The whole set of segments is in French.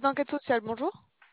d'enquête sociale, bonjour.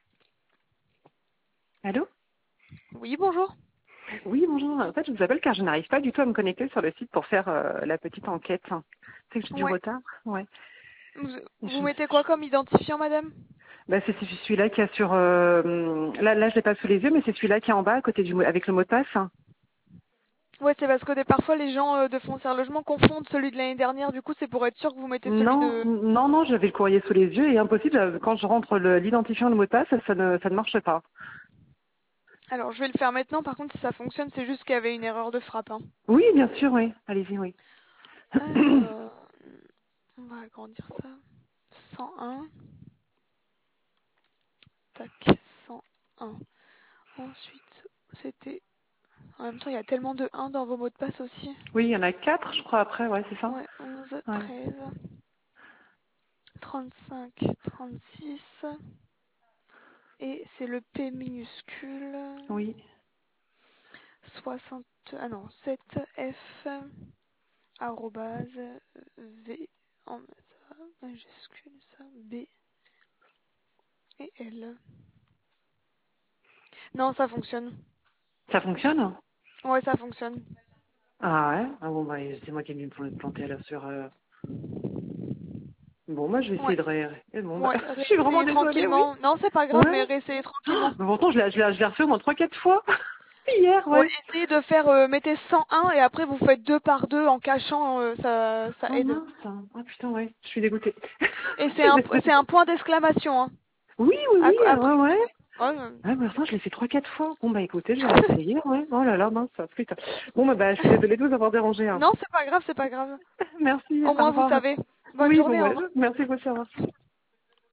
Allô? Oui, bonjour. Oui, bonjour. En fait, je vous appelle car je n'arrive pas du tout à me connecter sur le site pour faire la petite enquête. C'est que j'ai du Ouais. retard. Ouais. Vous mettez quoi comme identifiant, madame? Bah, c'est celui-là qui a sur... là, je l'ai pas sous les yeux, mais c'est celui-là qui est en bas, à côté avec le mot de passe. Ouais, c'est parce que parfois les gens de Foncière Logement confondent celui de l'année dernière, du coup c'est pour être sûr que vous mettez celui Non, de... non, j'avais le courrier sous les yeux et impossible, quand je rentre l'identifiant et le mot de passe, ça ne marche pas. Alors, je vais le faire maintenant, par contre si ça fonctionne, c'est juste qu'il y avait une erreur de frappe. Hein. Oui, bien sûr, oui. Allez-y, oui. Alors, on va agrandir ça. 101. Tac, 101. Ensuite, c'était... En même temps, il y a tellement de 1 dans vos mots de passe aussi. Oui, il y en a 4, je crois, après, ouais, c'est ça. Ouais, 11, Ouais. 13, 35, 36... Et c'est le P minuscule. Oui. 60. Ah non, 7F. Arrobase. V. En majuscule, ça. B. Et L. Non, ça fonctionne. Ça fonctionne? Ouais, ça fonctionne. Ah ouais? Ah bon, bah, c'est moi qui ai dû me planter là sur... Bon, moi, je vais essayer Ouais. de bon, bah, Ouais, je suis vraiment réessayez désolée, oui. tranquillement. Non, c'est pas grave, mais Ouais. réessayez Ah, tranquillement. mais pourtant, je l'ai refait au moins 3-4 fois. Hier, Ouais, ouais. essayez de faire, mettez 101 et après vous faites 2 par 2 en cachant, ça Oh aide. mince. Ah putain, ouais. Je suis dégoûtée. Et Je suis c'est désolée. un point d'exclamation, hein. Oui, oui, oui, Après, ouais, vous ouais. avez... Ouais, Ah, mais pourtant, je l'ai fait 3-4 fois. Bon, bah, écoutez, je vais réessayer, ouais. Oh là là, mince, putain. Bon, bah, je suis désolée de vous avoir dérangé, hein. non, c'est pas grave, c'est pas grave. Merci, Au au moins, vous revoir. savez. Bonne Oui, bon, journée, au ouais. revoir. Merci beaucoup, au revoir.